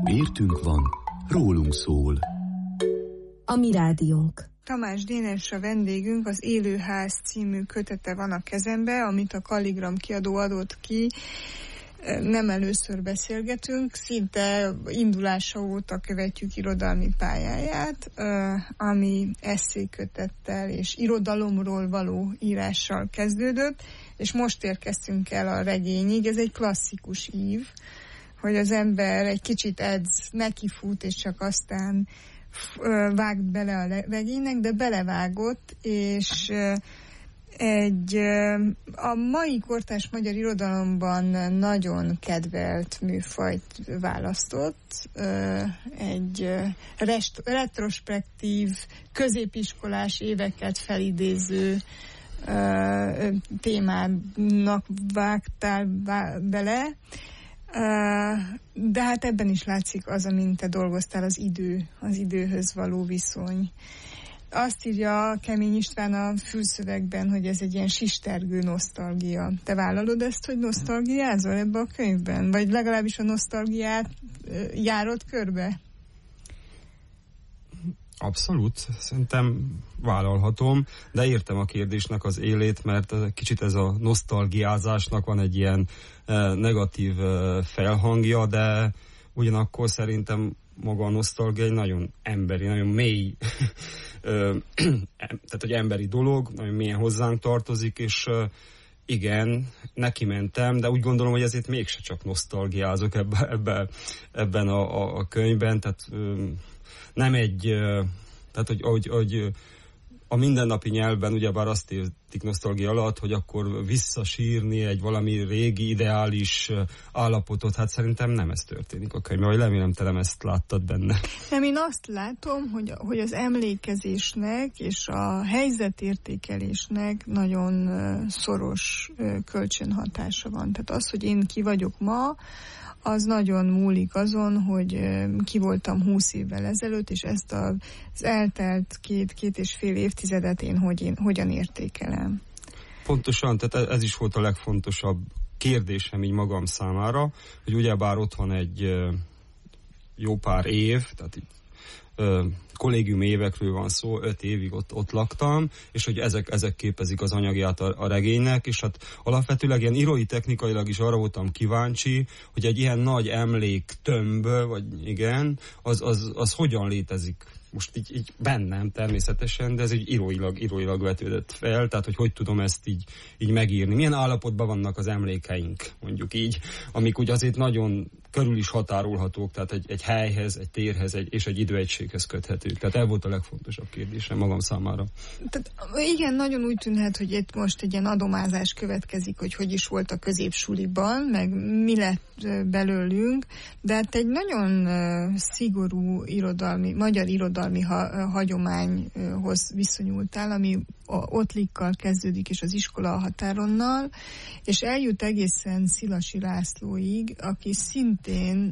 Értünk van, rólunk szól. A mi rádiónk. Tamás Dénes a vendégünk, az Élőház című kötete van a kezembe, amit a Kalligram kiadó adott ki. Nem először beszélgetünk, szinte indulása óta követjük irodalmi pályáját, ami esszékötettel és irodalomról való írással kezdődött, és most érkeztünk el a regényig. Ez egy klasszikus ív, hogy az ember egy kicsit edz, nekifut, és csak aztán vágt bele a regénynek, de belevágott, és a mai kortárs magyar irodalomban nagyon kedvelt műfajt választott, egy retrospektív, középiskolás éveket felidéző témának vágtál bele, de hát ebben is látszik az, amint te dolgoztál, az időhöz való viszony. Azt írja Kemény István a fülszövegben, hogy ez egy ilyen sistergő nosztalgia. Te vállalod ezt, hogy nosztalgiázol ebbe a könyvben? Vagy legalábbis a nosztalgiát járod körbe? Abszolút, szerintem vállalhatom, de értem a kérdésnek az élét, mert kicsit ez a nosztalgiázásnak van egy ilyen negatív felhangja, de ugyanakkor szerintem maga a nosztalgia egy nagyon emberi, nagyon mély, tehát egy emberi dolog, nagyon mélyen hozzánk tartozik, és igen, neki mentem, de úgy gondolom, hogy ezért mégse csak nosztalgiázok ebben a könyvben, tehát nem egy, tehát hogy a mindennapi nyelvben ugyebár azt értik nosztalgia alatt, hogy akkor visszasírni egy valami régi ideális állapotot, hát szerintem nem ez történik a könyvben, vagy remélem te nem ezt láttad benne. Nem, én azt látom, hogy az emlékezésnek és a helyzetértékelésnek nagyon szoros kölcsönhatása van. Tehát az, hogy én ki vagyok ma, az nagyon múlik azon, hogy ki voltam 20 évvel ezelőtt, és ezt az eltelt két és fél évtizedet én hogyan értékelem. Pontosan, tehát ez is volt a legfontosabb kérdésem így magam számára, hogy ugyebár ott van egy jó pár év, tehát kollégium évekről van szó, 5 évig ott laktam, és hogy ezek képezik az anyagját a regénynek, és hát alapvetőleg ilyen írói technikailag is arra voltam kíváncsi, hogy egy ilyen nagy emléktömb, vagy igen, az hogyan létezik. Most így bennem természetesen, de ez így íróilag vetődött fel, tehát hogy tudom ezt így megírni. Milyen állapotban vannak az emlékeink, mondjuk így, amik úgy azért nagyon körül is határolhatók, tehát egy helyhez, egy térhez és egy időegységhez köthetők. Tehát ez volt a legfontosabb kérdésem magam számára. Tehát igen, nagyon úgy tűnhet, hogy itt most egy ilyen adomázás következik, hogy is volt a középsuliban, meg mi lett belőlünk, de hát egy nagyon szigorú magyar irodalmi hagyományhoz viszonyultál, ami Ottlikkal kezdődik, és az iskola a határonnal, és eljut egészen Szilasi Lászlóig, aki szintén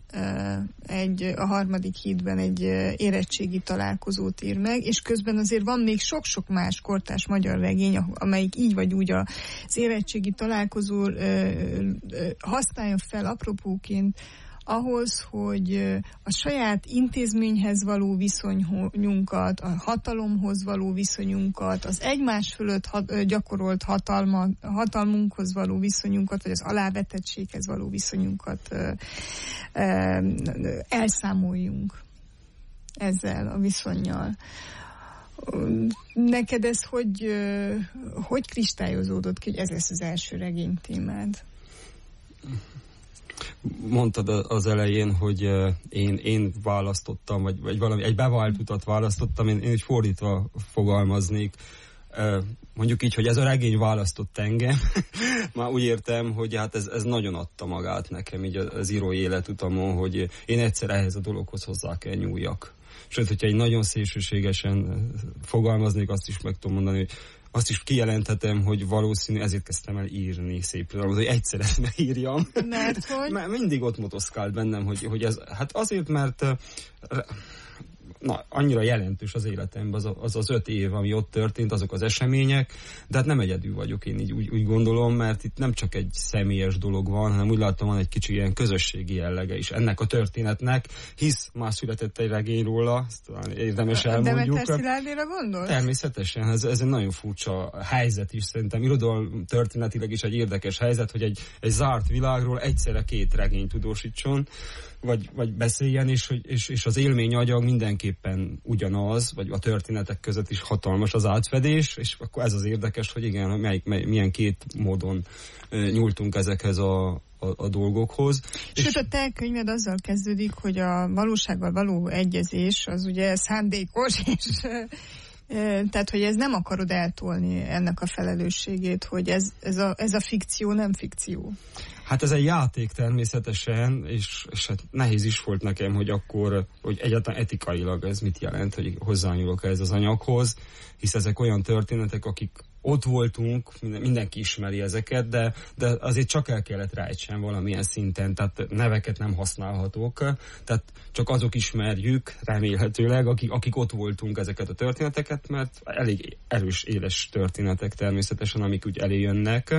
a Harmadik hídben egy érettségi találkozót ír meg, és közben azért van még sok-sok más kortárs magyar regény, amelyik így vagy úgy az érettségi találkozó használja fel apropóként ahhoz, hogy a saját intézményhez való viszonyunkat, a hatalomhoz való viszonyunkat, az egymás fölött gyakorolt hatalmunkhoz való viszonyunkat, vagy az alávetettséghez való viszonyunkat elszámoljunk ezzel a viszonnyal. Neked ez hogy kristályozódott ki, hogy ez lesz az első regény témád? Mondtad az elején, hogy én választottam, vagy valami, egy bevált utat választottam, én úgy fordítva fogalmaznék. Mondjuk így, hogy ez a regény választott engem. Már úgy értem, hogy hát ez nagyon adta magát nekem így az írói életutamon, hogy én egyszer ehhez a dologhoz hozzá kell nyúljak. Sőt, hogyha egy nagyon szélsőségesen fogalmaznék, azt is meg tudom mondani, hogy azt is kijelenthetem, hogy valószínű ezért kezdtem el írni szép irodalmat, hogy egyszer ezt ne írjam. Mert hogy? Mindig ott motoszkált bennem, hogy ez, hát azért, mert annyira jelentős az életemben az 5 év, ami ott történt, azok az események, de hát nem egyedül vagyok, én így úgy gondolom, mert itt nem csak egy személyes dolog van, hanem úgy látom, van egy kicsi ilyen közösségi jellege is ennek a történetnek, hisz már született egy regény róla, ezt talán érdemes elmondjuk. Demeter Szilárdira gondolsz? Természetesen, ez egy nagyon furcsa helyzet is, szerintem irodalom történetileg is egy érdekes helyzet, hogy egy zárt világról egyszerre 2 regény tudósítson, vagy beszéljen, és az élményanyag mindenképpen ugyanaz, vagy a történetek között is hatalmas az átfedés, és akkor ez az érdekes, hogy igen, milyen 2 módon nyúltunk ezekhez a dolgokhoz. Sőt, a te könyved azzal kezdődik, hogy a valósággal való egyezés az ugye szándékos, és tehát, hogy ez nem akarod eltolni ennek a felelősségét, hogy ez a fikció nem fikció. Hát ez egy játék természetesen, és hát nehéz is volt nekem, hogy egyáltalán etikailag ez mit jelent, hogy hozzányúlok ez az anyaghoz, hisz ezek olyan történetek, akik ott voltunk, mindenki ismeri ezeket, de azért csak el kellett rejtsen valamilyen szinten, tehát neveket nem használhatók, tehát csak azok ismerjük, remélhetőleg, akik ott voltunk ezeket a történeteket, mert elég erős, éles történetek természetesen, amik úgy eléjönnek.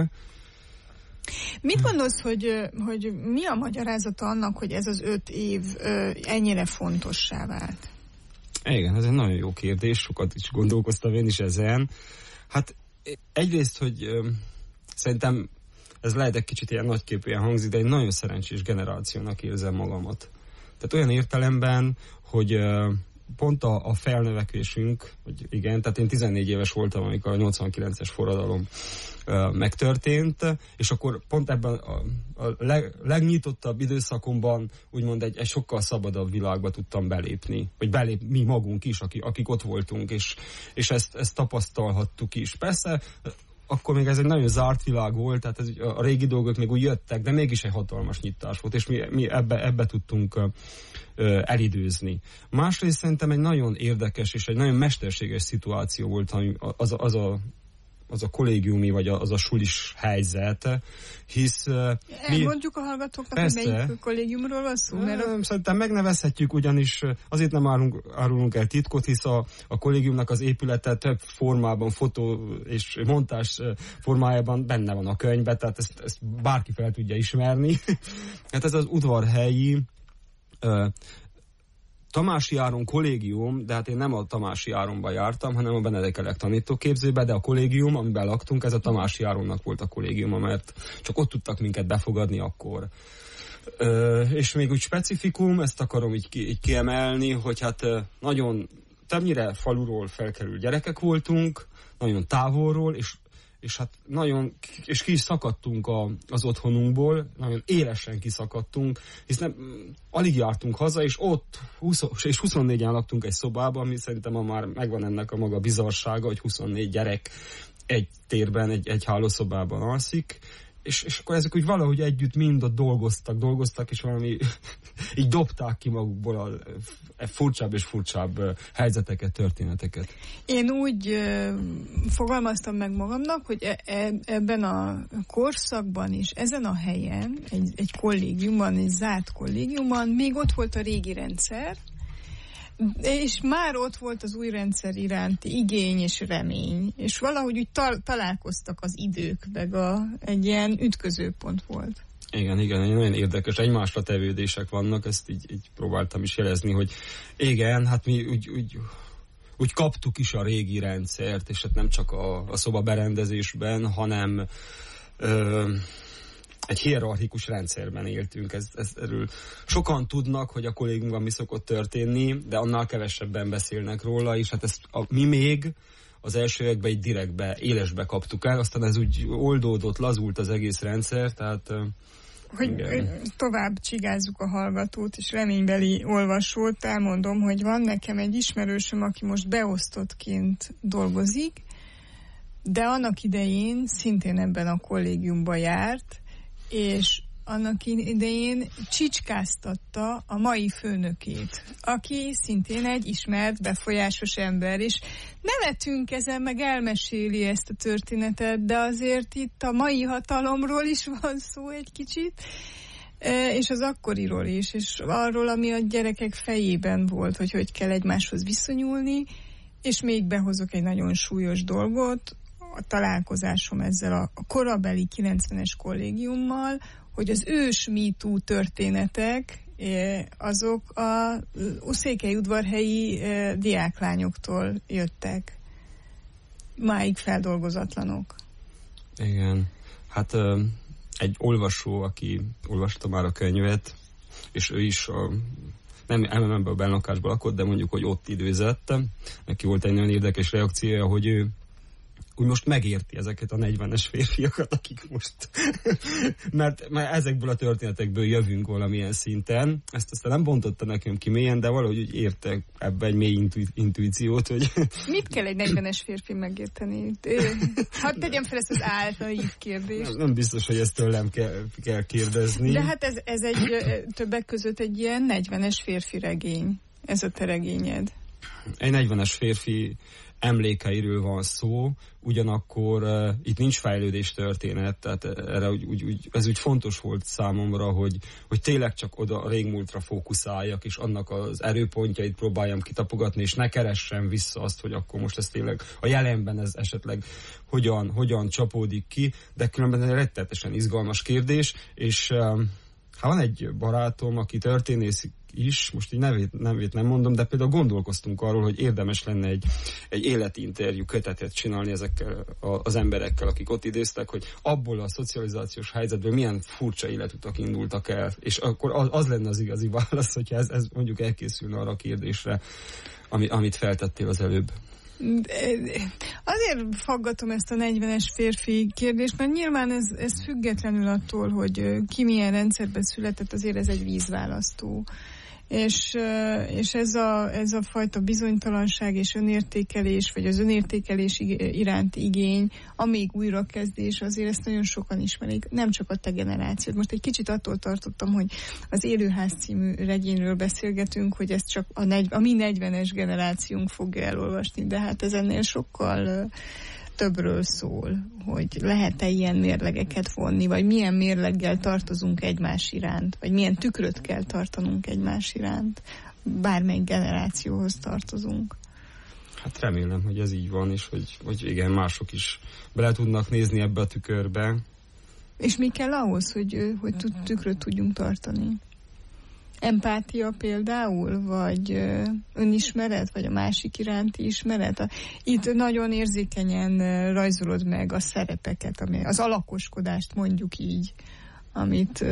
Mit gondolsz, hogy mi a magyarázata annak, hogy ez az 5 év ennyire fontossá vált? Igen, ez egy nagyon jó kérdés, sokat is gondolkoztam én is ezen. Hát egyrészt, hogy szerintem ez lehet egy kicsit ilyen nagyképűen hangzik, de egy nagyon szerencsés generációnak érzem magamat. Tehát olyan értelemben, hogy pont a felnövekvésünk, hogy igen, tehát én 14 éves voltam, amikor a 89-es forradalom megtörtént, és akkor pont ebben a legnyitottabb időszakomban úgymond egy sokkal szabadabb világba tudtam belépni, vagy mi magunk is, akik ott voltunk, és ezt tapasztalhattuk is. Persze, akkor még ez egy nagyon zárt világ volt, tehát a régi dolgok még úgy jöttek, de mégis egy hatalmas nyitás volt, és mi ebbe tudtunk elidőzni. Másrészt szerintem egy nagyon érdekes és egy nagyon mesterséges szituáció volt, az a kollégiumi, vagy az a sulis helyzet, hisz... Elmondjuk a hallgatóknak, persze, hogy melyik kollégiumról van szó? Szerintem megnevezhetjük, ugyanis azért nem árulunk el titkot, hisz a kollégiumnak az épülete több formában, fotó és montás formájában benne van a könyvben, tehát ezt bárki fel tudja ismerni. Hát ez az udvarhelyi Tamási Áron kollégium, de hát én nem a Tamási Áronba jártam, hanem a Benedek Elek tanítóképzőbe, de a kollégium, amiben laktunk, ez a Tamási Áronnak volt a kollégiuma, mert csak ott tudtak minket befogadni akkor. És még úgy specifikum, ezt akarom így kiemelni, hogy hát nagyon többnyire faluról felkerült gyerekek voltunk, nagyon távolról, és hát nagyon, és ki is szakadtunk az otthonunkból, nagyon élesen kiszakadtunk, hiszen alig jártunk haza, és ott 24-en laktunk egy szobában, ami szerintem már megvan ennek a maga bizarsága, hogy 24 gyerek egy térben, egy hálószobában alszik, és akkor ezek úgy valahogy együtt mind ott dolgoztak, és valami így dobták ki magukból a furcsább és furcsább helyzeteket, történeteket. Én úgy fogalmaztam meg magamnak, hogy ebben a korszakban is, ezen a helyen, egy kollégiumban, egy zárt kollégiumban, még ott volt a régi rendszer, és már ott volt az új rendszer iránti igény és remény, és valahogy úgy találkoztak az idők, meg egy ilyen ütközőpont volt. Igen, nagyon érdekes, egymásra tevődések vannak, ezt így próbáltam is jelezni, hogy igen, hát mi úgy kaptuk is a régi rendszert, és hát nem csak a szoba berendezésben, hanem egy hierarchikus rendszerben éltünk. Erről sokan tudnak, hogy a kollégiumban mi szokott történni, de annál kevesebben beszélnek róla, és hát mi még az első években így direktbe, élesbe kaptuk el, aztán ez úgy oldódott, lazult az egész rendszer, tehát... Hogy tovább csigázzuk a hallgatót, és reménybeli olvasót, elmondom, hogy van nekem egy ismerősöm, aki most beosztottként dolgozik, de annak idején szintén ebben a kollégiumban járt, és annak idején csicskáztatta a mai főnökét, aki szintén egy ismert, befolyásos ember, és nevetünk ezen, meg elmeséli ezt a történetet, de azért itt a mai hatalomról is van szó egy kicsit. És az akkoriról is, és arról, ami a gyerekek fejében volt, hogy kell egymáshoz viszonyulni, és még behozok egy nagyon súlyos dolgot, a találkozásom ezzel a korabeli 90-es kollégiummal, hogy az ős MeToo történetek, azok a székelyudvarhelyi diáklányoktól jöttek. Máig feldolgozatlanok. Igen. Hát egy olvasó, aki olvasta már a könyvet, és ő is nem ebben a bennlakásban lakott, de mondjuk, hogy ott időzett. Neki volt egy nagyon érdekes reakciója, hogy ő úgy most megérti ezeket a 40-es férfiakat, akik most... mert ezekből a történetekből jövünk valamilyen szinten. Ezt aztán nem bontotta nekem ki mélyen, de valahogy úgy értek ebbe egy mély intuíciót, hogy... Mit kell egy 40-es férfi megérteni? Hadd tegyem fel ezt az általános kérdést. Nem biztos, hogy ezt tőlem kell kérdezni. De hát ez egy többek között egy ilyen 40-es férfi regény. Ez a te regényed. Egy 40-es férfi emlékeiről van szó, ugyanakkor itt nincs fejlődés történet, tehát erre ez úgy fontos volt számomra, hogy tényleg csak oda a régmúltra fókuszáljak, és annak az erőpontjait próbáljam kitapogatni, és ne keressem vissza azt, hogy akkor most ez tényleg a jelenben ez esetleg hogyan csapódik ki, de különben egy rettenetesen izgalmas kérdés, és van egy barátom, aki történész is, most így nevét nem mondom, de például gondolkoztunk arról, hogy érdemes lenne egy életinterjú kötetet csinálni ezekkel az emberekkel, akik ott idéztek, hogy abból a szocializációs helyzetből milyen furcsa életutak indultak el, és akkor az lenne az igazi válasz, hogyha ez mondjuk elkészülne arra a kérdésre, amit feltettél az előbb. Azért faggatom ezt a 40-es férfi kérdést, mert nyilván ez függetlenül attól, hogy ki milyen rendszerben született, azért ez egy vízválasztó. És ez a fajta bizonytalanság és önértékelés, vagy az önértékelés iránti igény, amíg újrakezdés, azért ezt nagyon sokan ismerik, nem csak a te generációd. Most egy kicsit attól tartottam, hogy az Élőház című regényről beszélgetünk, hogy ezt csak a mi 40-es generációnk fogja elolvasni, de hát ez ennél sokkal többről szól, hogy lehet-e ilyen mérlegeket vonni, vagy milyen mérleggel tartozunk egymás iránt, vagy milyen tükröt kell tartanunk egymás iránt, bármelyik generációhoz tartozunk. Hát remélem, hogy ez így van, és hogy igen, mások is bele tudnak nézni ebbe a tükörbe. És mi kell ahhoz, hogy tükröt tudjunk tartani? Empátia például, vagy önismeret, vagy a másik iránti ismeret. Itt nagyon érzékenyen rajzolod meg a szerepeket, az alakoskodást mondjuk így, amit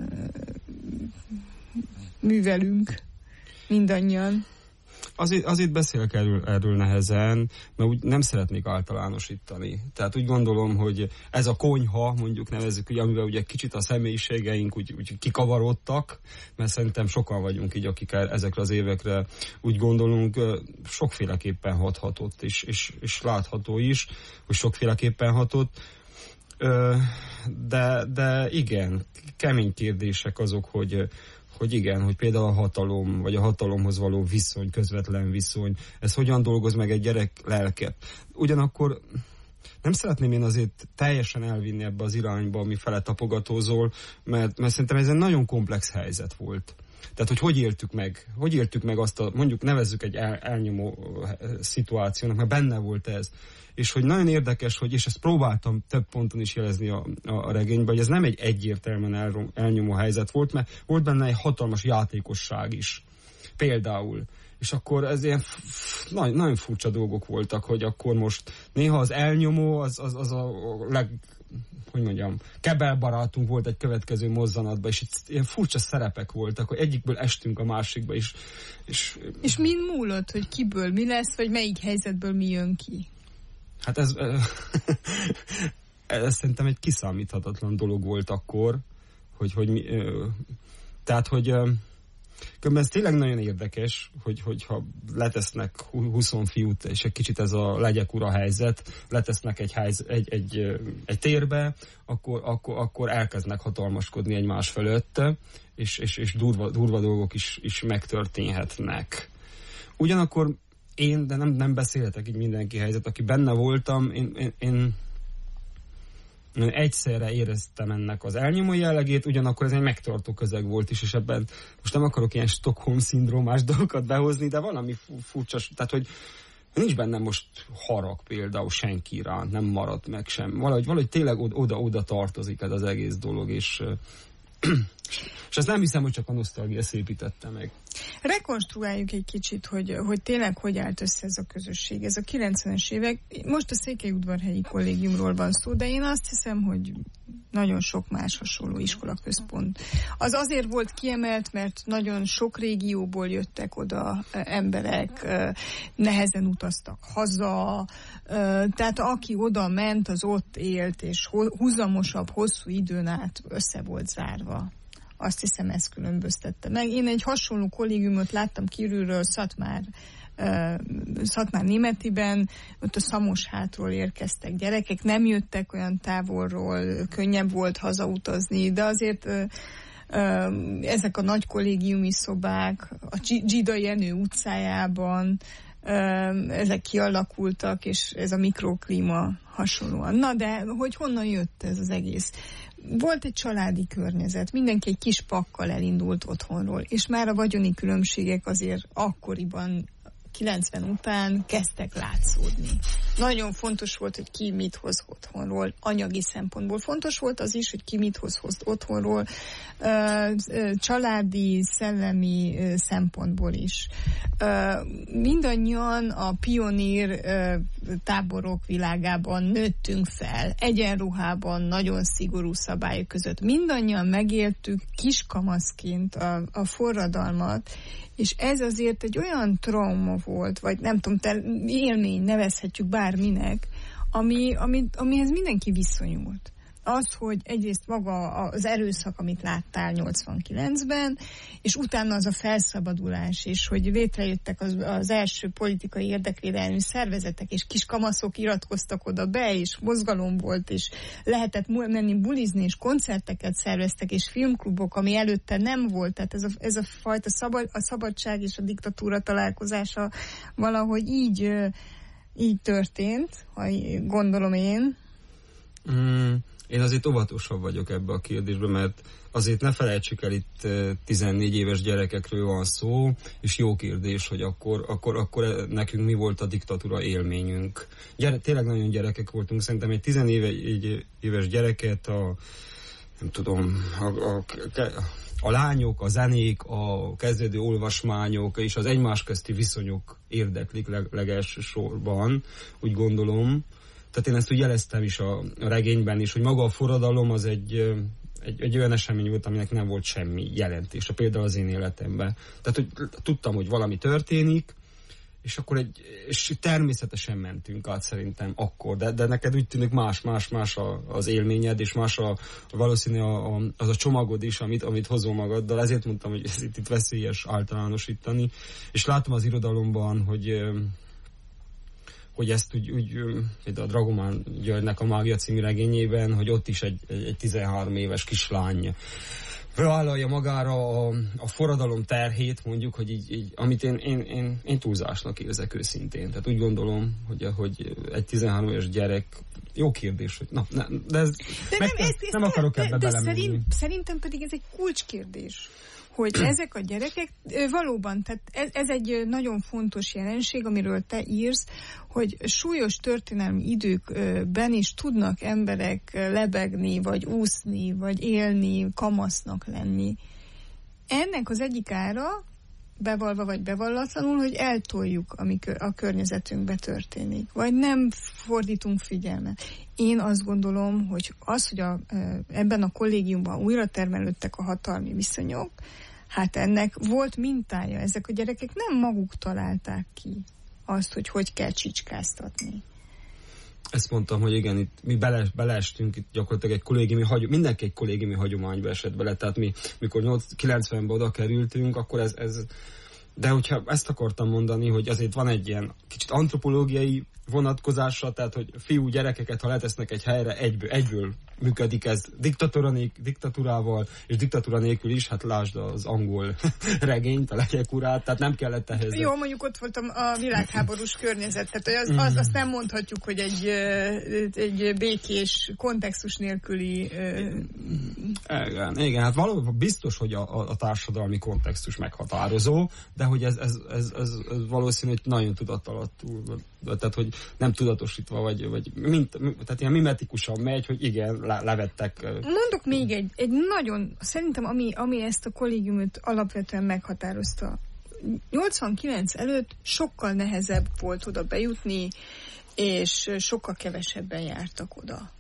művelünk mindannyian. Azért beszélek erről nehezen, mert úgy nem szeretnék általánosítani. Tehát úgy gondolom, hogy ez a konyha, mondjuk nevezzük, amivel ugye kicsit a személyiségeink úgy kikavarodtak, mert szerintem sokan vagyunk így, akik ezekre az évekre úgy gondolunk, sokféleképpen hathatott, és látható is, hogy sokféleképpen hatott. De igen, kemény kérdések azok, hogy igen, hogy például a hatalom, vagy a hatalomhoz való viszony, közvetlen viszony, ez hogyan dolgoz meg egy gyerek lelket. Ugyanakkor nem szeretném én azért teljesen elvinni ebbe az irányba, ami fele tapogatózol, mert szerintem ez egy nagyon komplex helyzet volt. Tehát, hogy éltük meg azt mondjuk nevezzük egy elnyomó szituációnak, mert benne volt ez. És hogy nagyon érdekes, és ezt próbáltam több ponton is jelezni a regényben, hogy ez nem egy egyértelműen elnyomó helyzet volt, mert volt benne egy hatalmas játékosság is. Például. És akkor ez ilyen nagyon furcsa dolgok voltak, hogy akkor most néha az elnyomó, az a kebelbarátunk volt egy következő mozzanatban, és itt ilyen furcsa szerepek voltak, hogy egyikből estünk a másikba is. És min múlott, hogy kiből mi lesz, vagy melyik helyzetből mi jön ki? Hát ez szerintem egy kiszámíthatatlan dolog volt akkor, ez tényleg nagyon érdekes, hogyha letesznek 20 fiút, és egy kicsit ez a legyek ura helyzet, letesznek egy térbe, akkor elkezdnek hatalmaskodni egymás fölött, és durva dolgok is megtörténhetnek. Ugyanakkor de nem beszélhetek így mindenki helyzet, aki benne voltam, én egyszerre éreztem ennek az elnyomó jellegét, ugyanakkor ez egy megtartó közeg volt is, és ebben most nem akarok ilyen Stockholm-szindrómás dolgokat behozni, de valami furcsa, tehát hogy nincs bennem most harag például senki iránt, nem maradt meg sem. Valahogy tényleg oda tartozik ez az egész dolog, és ezt nem hiszem, hogy csak a nosztalgia szépítette meg. Rekonstruáljuk egy kicsit, hogy tényleg hogy állt össze ez a közösség. Ez a 90-es évek, most a Székelyudvarhelyi Kollégiumról van szó, de én azt hiszem, hogy nagyon sok más hasonló iskolaközpont. Az azért volt kiemelt, mert nagyon sok régióból jöttek oda emberek, nehezen utaztak haza, tehát aki oda ment, az ott élt, és húzamosabb, hosszú időn át össze volt zárva. Azt hiszem, ez különböztette meg. Én egy hasonló kollégiumot láttam kívülről, Szatmár Németiben, ott a Szamoshátról érkeztek gyerekek, nem jöttek olyan távolról, könnyebb volt hazautazni, de azért ezek a nagy kollégiumi szobák, a Dzsida Jenő utcájában, ezek kialakultak, és ez a mikroklíma hasonlóan. Na de, hogy honnan jött ez az egész? Volt egy családi környezet, mindenki egy kis pakkal elindult otthonról, és már a vagyoni különbségek azért akkoriban, 90 után kezdtek látszódni. Nagyon fontos volt, hogy ki mit hoz otthonról, anyagi szempontból. Fontos volt az is, hogy ki mit hoz otthonról, családi, szellemi szempontból is. Mindannyian a pionír táborok világában nőttünk fel, egyenruhában, nagyon szigorú szabályok között. Mindannyian megéltük kiskamaszként a forradalmat, és ez azért egy olyan trauma volt, vagy nem tudom, élmény, nevezhetjük bárminek, amihez mindenki viszonyult. Az, hogy egyrészt maga az erőszak, amit láttál 89-ben, és utána az a felszabadulás, és hogy létrejöttek az első politikai érdekvédelmi szervezetek, és kis kamaszok iratkoztak oda be, és mozgalom volt, és lehetett menni bulizni, és koncerteket szerveztek, és filmklubok, ami előtte nem volt. Tehát ez a fajta a szabadság és a diktatúra találkozása valahogy így történt, ha gondolom én. Én azért óvatosabb vagyok ebbe a kérdésbe, mert azért ne felejtsük el, itt 14 éves gyerekekről van szó, és jó kérdés, hogy akkor nekünk mi volt a diktatúra élményünk. Tényleg nagyon gyerekek voltunk, szerintem egy 14 éves gyereket a lányok, a zenék, a kezdődő olvasmányok és az egymás közti viszonyok érdeklik legelső sorban, úgy gondolom. Tehát én ezt úgy jeleztem is a regényben is, hogy maga a forradalom az egy olyan esemény volt, aminek nem volt semmi jelentése, például az én életemben. Tehát, hogy tudtam, hogy valami történik, és akkor és természetesen mentünk át szerintem akkor, de neked úgy tűnik más az élményed, és más valószínű az a csomagod is, amit hozol magaddal, ezért mondtam, hogy ez itt veszélyes általánosítani, és látom az irodalomban, hogy ezt úgy a Dragomán Györgynek a Mágia című regényében, hogy ott is egy 13 éves kislány vállalja magára a forradalom terhét, mondjuk, hogy így amit én túlzásnak érzek őszintén. Tehát úgy gondolom, hogy egy 13 éves gyerek, jó kérdés, hogy nem akarok ebbe belemenni. Szerintem pedig ez egy kulcskérdés, hogy ezek a gyerekek valóban, tehát ez egy nagyon fontos jelenség, amiről te írsz, hogy súlyos történelmi időkben is tudnak emberek lebegni, vagy úszni, vagy élni, kamasznak lenni. Ennek az egyik ára, bevallva vagy bevallatlanul, hogy eltoljuk, ami a környezetünkbe történik, vagy nem fordítunk figyelmet. Én azt gondolom, hogy ebben a kollégiumban újra termelődtek a hatalmi viszonyok, hát ennek volt mintája. Ezek a gyerekek nem maguk találták ki azt, hogy kell csicskáztatni. Ezt mondtam, hogy igen, itt mi beleestünk, itt gyakorlatilag mindenki egy kollégiumi hagyományba esett bele, tehát mi, mikor 90-ben oda kerültünk, akkor De hogyha ezt akartam mondani, hogy azért van egy ilyen kicsit antropológiai vonatkozása, tehát hogy fiú gyerekeket, ha letesznek egy helyre, egyből működik ez diktatúrával, és diktatúra nélkül is, hát lásd az angol regényt, a Legyek urát, tehát nem kellett ehhez. Jó, mondjuk ott voltam a világháborús környezet, tehát azt nem mondhatjuk, hogy egy békés, kontextus nélküli... Igen, hát valóban biztos, hogy a társadalmi kontextus meghatározó, de hogy ez valószínű, hogy nagyon tudatalattul, tehát hogy nem tudatosítva, vagy tehát ilyen mimetikusan megy, hogy igen, levettek. Mondok még egy nagyon, szerintem ami ezt a kollégiumot alapvetően meghatározta. 89 előtt sokkal nehezebb volt oda bejutni, és sokkal kevesebben jártak oda.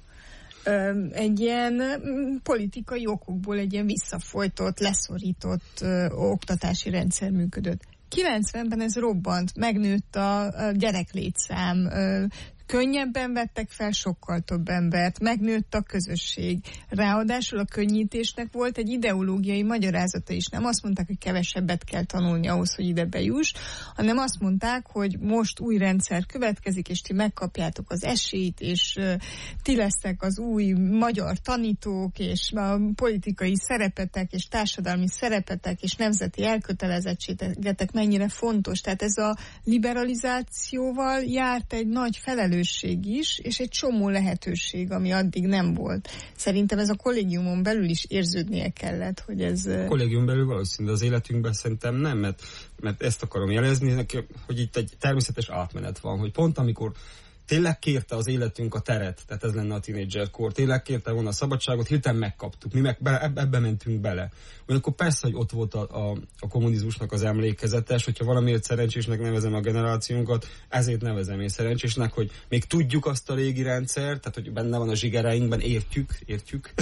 Egy ilyen politikai okokból egy ilyen visszafolytott, leszorított oktatási rendszer működött. 90-ben ez robbant, megnőtt a gyereklétszám, könnyebben vettek fel sokkal több embert, megnőtt a közösség. Ráadásul a könnyítésnek volt egy ideológiai magyarázata is. Nem azt mondták, hogy kevesebbet kell tanulni ahhoz, hogy ide bejuss, hanem azt mondták, hogy most új rendszer következik, és ti megkapjátok az esélyt, és ti lesztek az új magyar tanítók, és a politikai szerepetek, és társadalmi szerepetek, és nemzeti elkötelezettségetek mennyire fontos. Tehát ez a liberalizációval járt egy nagy felelősség is, és egy csomó lehetőség, ami addig nem volt. Szerintem ez a kollégiumon belül is érződnie kellett, hogy ez... A kollégium belül valószínűleg az életünkben szerintem nem, mert ezt akarom jelezni, hogy itt egy természetes átmenet van, hogy pont amikor tényleg kérte az életünk a teret, tehát ez lenne a tínédzserkor, tényleg kérte volna a szabadságot, hirtelen megkaptuk, mi meg ebbe mentünk bele. Ugyanakkor persze, hogy ott volt a kommunizmusnak az emlékezetes, hogyha valamiért szerencsésnek nevezem a generációnkat, ezért nevezem én szerencsésnek, hogy még tudjuk azt a régi rendszert, tehát hogy benne van a zsigereinkben, értjük,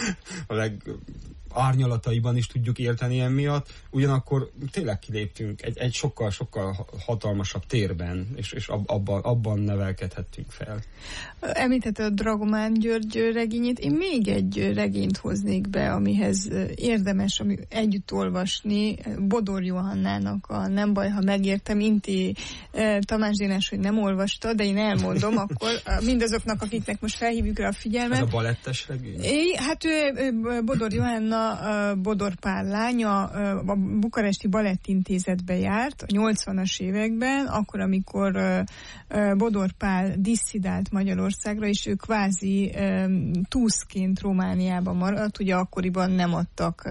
a árnyalataiban is tudjuk érteni emiatt, ugyanakkor tényleg kiléptünk egy sokkal hatalmasabb térben, és abban nevelkedhettünk fel. Említette a Dragomán György regényét, én még egy regényt hoznék be, amihez érdemes együtt olvasni, Bodor Johannának a Nem baj, ha megértem, Inti Tamás Dénes, hogy nem olvasta, de én elmondom, akkor mindazoknak, akiknek most felhívjuk rá a figyelmet. Ez a balettes regény? Hát Bodor Johanna, Bodor Pál lánya, a Bukaresti Balettintézetbe járt a 80-as években, akkor, amikor Bodor Pál disszidált Magyarországra, és ő kvázi túszként Romániában maradt, ugye akkoriban nem adtak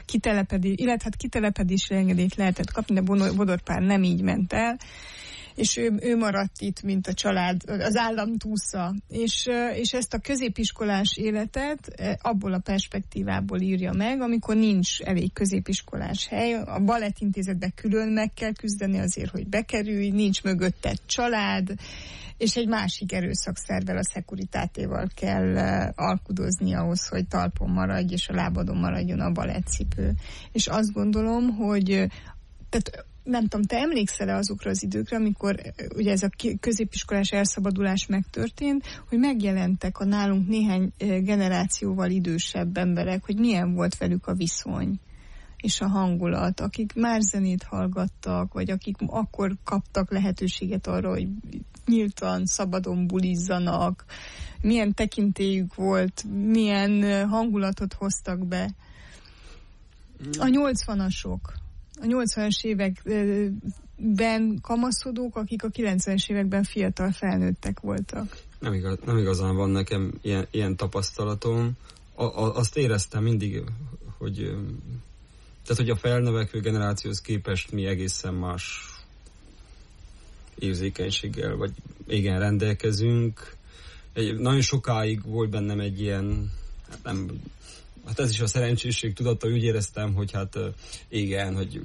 kitelepedési engedélyt lehetett kapni, de Bodor Pál nem így ment el, és ő maradt itt, mint a család, az állam túsza. És ezt a középiskolás életet abból a perspektívából írja meg, amikor nincs elég középiskolás hely, a balettintézetbe külön meg kell küzdeni azért, hogy bekerülj, nincs mögötted család, és egy másik erőszakszervel, a Securitátéval kell alkudozni ahhoz, hogy talpon maradj, és a lábadon maradjon a balettcipő. És azt gondolom, hogy tehát nem tudom, te emlékszel-e azokra az időkre, amikor ugye ez a középiskolás elszabadulás megtörtént, hogy megjelentek a nálunk néhány generációval idősebb emberek, hogy milyen volt velük a viszony és a hangulat, akik már zenét hallgattak, vagy akik akkor kaptak lehetőséget arra, hogy nyíltan, szabadon bulizzanak, milyen tekintélyük volt, milyen hangulatot hoztak be. A 80-asok. A 80-as években kamaszodók, akik a 90-es években fiatal felnőttek voltak. Nem igazán van nekem ilyen tapasztalatom. Azt éreztem mindig, hogy a felnövekvő generációhoz képest mi egészen más érzékenységgel, vagy igen, rendelkezünk. Nagyon sokáig volt bennem egy ilyen, hát ez is a szerencséség tudata, úgy éreztem, hogy hát igen, hogy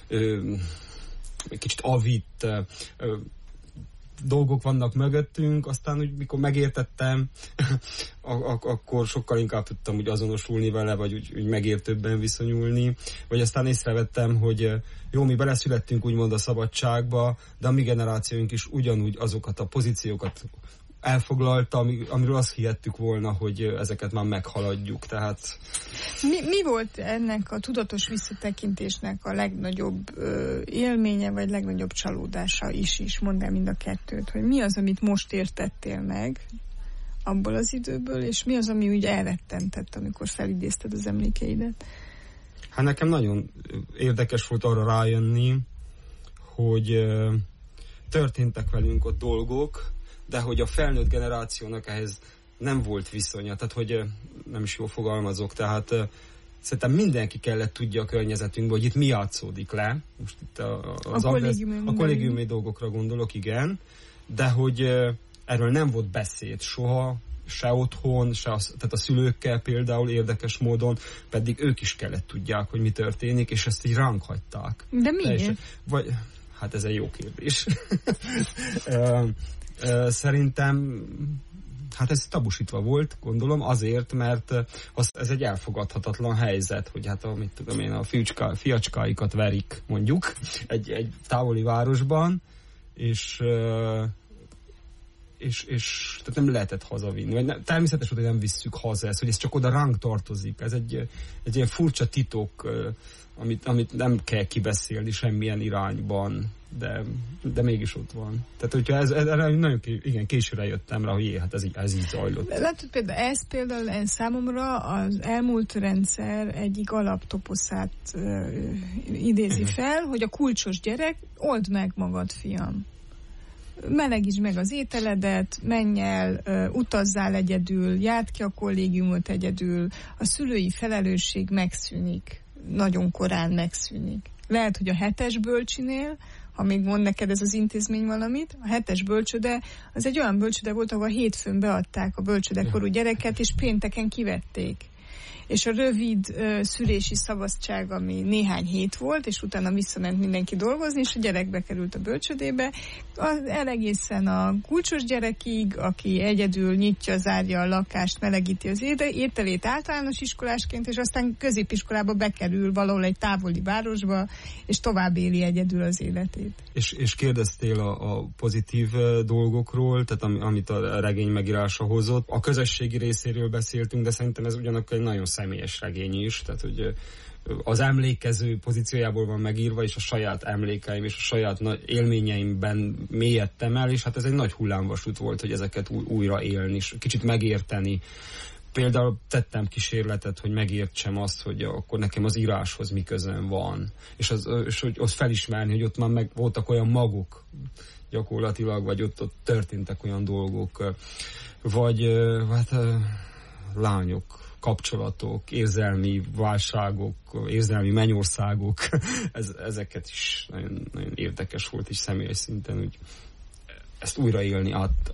kicsit avitt dolgok vannak mögöttünk, aztán úgy, mikor megértettem, akkor sokkal inkább tudtam úgy azonosulni vele, vagy úgy megértőbben viszonyulni, vagy aztán észrevettem, hogy jó, mi beleszülettünk úgymond a szabadságba, de a mi generációink is ugyanúgy azokat a pozíciókat elfoglalta, amiről azt hihettük volna, hogy ezeket már meghaladjuk. Tehát... Mi volt ennek a tudatos visszatekintésnek a legnagyobb élménye, vagy legnagyobb csalódása is? Mondd el mind a kettőt, hogy mi az, amit most értettél meg abból az időből, és mi az, ami úgy elrettentett, amikor felidézted az emlékeidet? Hát nekem nagyon érdekes volt arra rájönni, hogy történtek velünk ott dolgok, de hogy a felnőtt generációnak ehhez nem volt viszonya, tehát hogy nem is jól fogalmazok, tehát szerintem mindenki kellett tudja a környezetünkben, hogy itt mi játszódik le. Most itt a kollégiumi dolgokra gondolok, igen, de hogy erről nem volt beszéd soha, se otthon, tehát a szülőkkel például érdekes módon, pedig ők is kellett tudják, hogy mi történik, és ezt így ránk hagyták. De miért? Hát ez egy jó kérdés. Szerintem hát ez tabusítva volt, gondolom, azért, mert ez egy elfogadhatatlan helyzet, hogy hát mit tudom én, a fiacskáikat verik, mondjuk, egy távoli városban, és tehát nem lehetett hazavinni. Természetes volt, hogy nem visszük haza ezt, hogy ez csak oda ránk tartozik. Ez egy ilyen furcsa titok, amit nem kell kibeszélni semmilyen irányban, de mégis ott van. Tehát, hogyha erre nagyon későre jöttem rá, hogy hát ez így zajlott. Látod, például számomra az elmúlt rendszer egyik alaptoposzát idézi fel, hogy a kulcsos gyerek, old meg magad, fiam. Melegítsd meg az ételedet, menj el, utazzál egyedül, járd ki a kollégiumot egyedül, a szülői felelősség megszűnik. Nagyon korán megszűnik. Lehet, hogy a 7-es bölcsinél, ha még mond neked ez az intézmény valamit, a 7-es bölcsöde, az egy olyan bölcsöde volt, ahol hétfőn beadták a bölcsödekorú gyereket, és pénteken kivették. És a rövid szülési szabadság, ami néhány hét volt, és utána visszament mindenki dolgozni, és a gyerek bekerült a bölcsödébe. Egészen a kulcsos gyerekig, aki egyedül nyitja, zárja a lakást, melegíti az ételét általános iskolásként, és aztán középiskolába bekerül valahol egy távoli városba, és tovább éli egyedül az életét. És kérdeztél a pozitív dolgokról, tehát amit a regény megírása hozott. A közösségi részéről beszéltünk, de szerintem ez ugyanakkor egy nagyon személyes regény is, tehát hogy az emlékező pozíciójából van megírva, és a saját emlékeim és a saját élményeimben mélyedtem el, és hát ez egy nagy hullámvasút volt, hogy ezeket újra élni, és kicsit megérteni. Például tettem kísérletet, hogy megértsem azt, hogy akkor nekem az íráshoz mi közön van, és hogy ott felismerni, hogy ott már voltak olyan magok gyakorlatilag, vagy ott történtek olyan dolgok, vagy hát lányok, kapcsolatok, érzelmi válságok, érzelmi mennyországok, ezeket is nagyon, nagyon érdekes volt, és személyes szinten úgy ezt újraélni,